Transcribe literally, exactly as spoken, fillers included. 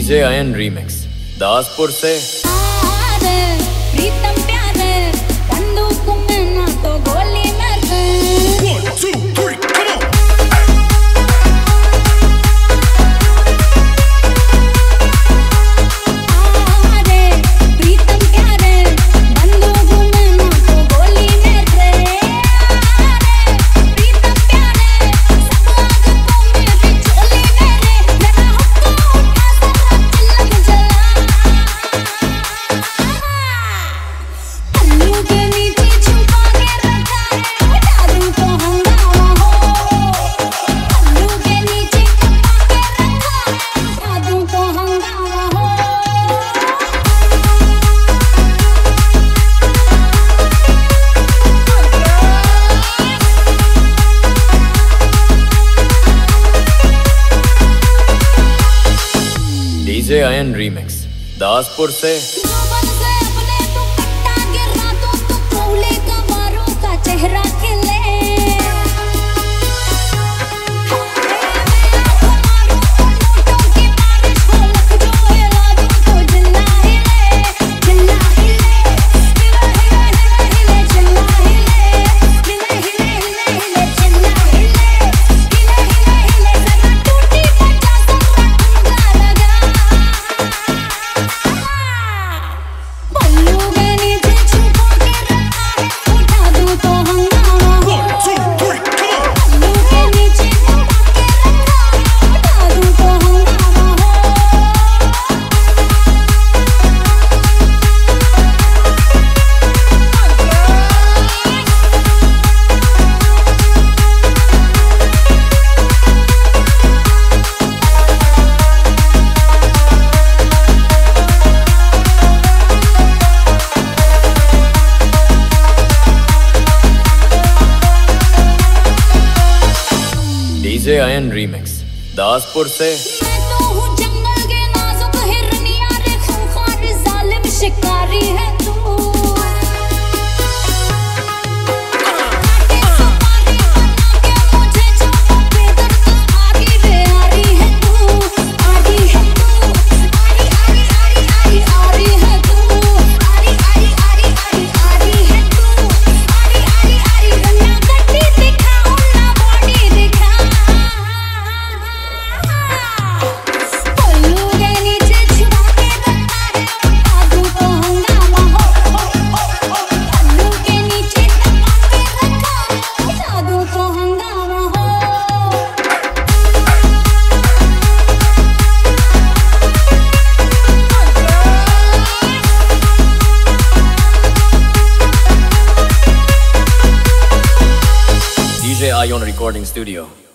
DJ ion remix Daspur से। प्रीतम प्यारे बंदूक में ना तो गोली में से। One, two, three, come on. प्रीतम प्यारे बंदूक में ना तो गोली में से। प्रीतम प्यारे सब आग को मेरी चोली में रे। जरा हुक्का उठा जरा चिल्लम जला। पल्लू के नीचे छुपा के रखा है उठा दूं तो हंगामा हो। पल्लू के नीचे छुपा के रखा है उठा दूं तो हंगामा हो। डीजे आयन रीमिक्स दासपुर से। जोबन से अपने तू कट्टा गिरा तो तू कोले कमारों का चेहरा खिले। कमारों को नोटों की बारिश हो लख जो हिला दूं तो जिल्ला हिले जिल्ला हिले हिले हिले हिले जिल्ला हिले हिले हिले हिले जिल्ला हिले हिले हिले हिले जरा टूटी बजा जरा ठुमका लगा। पल्लू के नीचे छुपा के रखा है उठा दूं तो हंगामा हो। पल्लू के नीचे छुपा के रखा है उठा दूं तो हंगामा हो। डीजे आयन रीमिक्स दासपुर से। मैं तो हूँ जंगल के नाजुक हिरनिया रे खूंखार जालिम शिकारी है तू। काटे सुपारी बना के मुझे चाहो बेदर्द आरी बेआरी है तू। आरी है तू आरी आरी आरी आरी आरी है तू। आरी आरी आरी आरी आरी है तू। आरी आरी आरी ना गड्डी दिखाओ ना बॉडी दिखा। पल्लू के नीचे छुपा के रखा है उठा दूं तो हंगामा हो। पल्लू के नीचे छुपा के रखा है उठा दूं तो हंगामा हो। DJ Aayan recording studio.